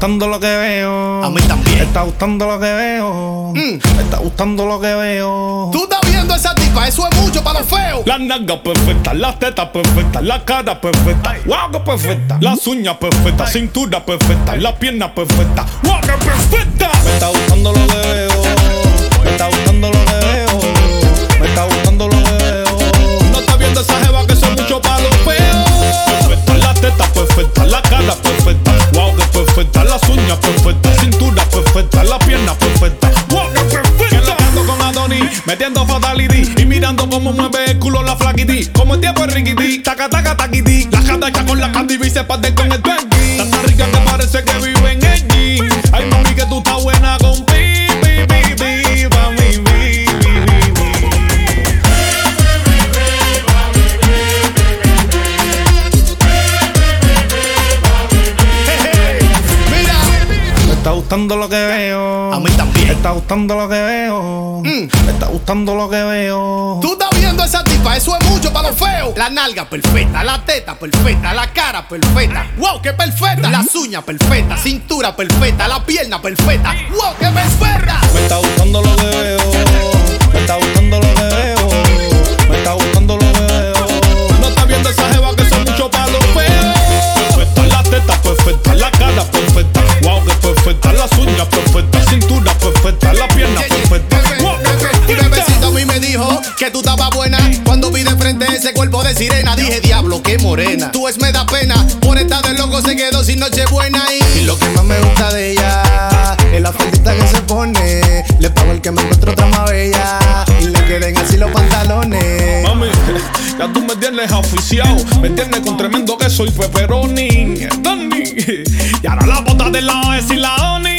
gustando lo que veo. A mí también. Me está gustando lo que veo. Me está gustando lo que veo. Tú estás viendo a esa tipa, eso es mucho para los feos. La nalga perfecta, la teta perfecta, la cara perfecta, wow, que perfecta. Las uñas perfectas, cintura perfecta, la pierna perfecta, wow, que perfecta. Me está gustando lo que veo. Me está gustando lo que veo. Me está gustando lo que veo. No está viendo esa jeva que son mucho para los feos. Perfecta, la teta perfecta, la cara perfecta, wow, que perfecta. Las uñas perfectas, cintura perfecta, la pierna perfecta, wow, que perfecta. Que lo con Adonis, metiendo fatality y mirando cómo mueve el culo la flaquiti. Como el tiempo es riquiti, taca taca taquiti. La jada hecha con la candy y se parte con el twenty. Tanta rica que parece que vive en el G. Ay mami que tú estás buena con pi, pi, pi, pi, pa' mi, pi, pi, pi. Mira, Me está gustando lo que veo. a mí también. Me está gustando lo que veo. Me está gustando lo que veo. Tú estás viendo a esa tipa, eso es mucho para los feos. La nalga perfecta, la teta perfecta, la cara perfecta, wow, qué perfecta. Las uñas perfectas, cintura perfecta, la pierna perfecta, wow, qué perfecta. Me está gustando lo que veo. Me está gustando lo que veo. Me está gustando lo que veo. No está viendo esa jeva que son mucho para los feos. Perfecta, la teta perfecta, la cara perfecta, wow, que perfecta. Las uñas perfectas, cintura perfecta, la pierna perfecta, wow, que Un perfecta. bebecito a mí me dijo que tú estabas buena. Cuando vi de frente ese cuerpo de sirena, dije, diablo, qué morena. Tú es me da pena, por estar de loco se quedó sin noche buena. Y lo que más me gusta de ella es la faldita que se pone. Le pago el que me encuentro otra más bella y le queden así los pantalones. Mami, ya tú me tienes oficiado. Me tienes con tremendo que soy pepperoni. Dani. Y ahora la bota de la es y la oni.